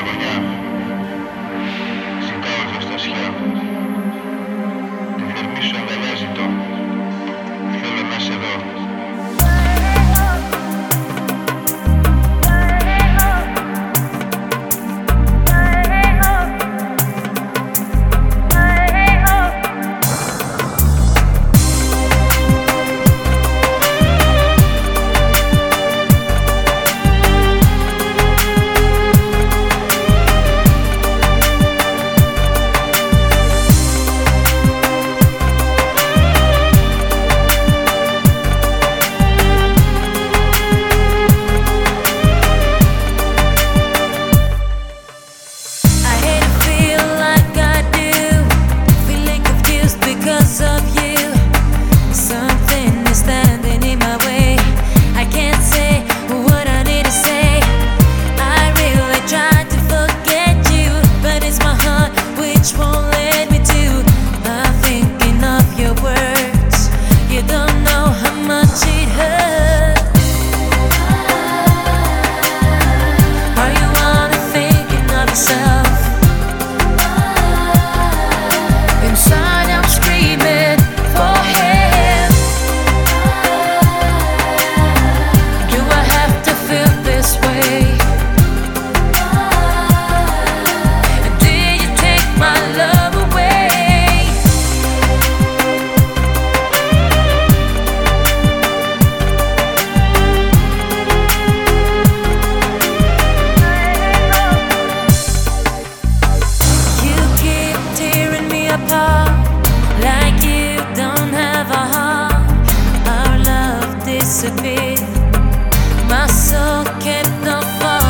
γωνιά. Ζητάω ζεστασιά. Τη θερμή σου αγκαλιά ζητώ. Θέλω να σε δω. Because of you, something is standing in my way. I can't say what I need to say. I really tried to forget you, but it's my heart which won't let me do. I'm thinking of your words. You don't know how much it hurts. Are you only thinking of yourself? Inside I'm screaming for help. Do I have to feel this way? Did you take my love away? You keep tearing me apart like you don't have a heart. Our love disappeared. My soul kept on falling.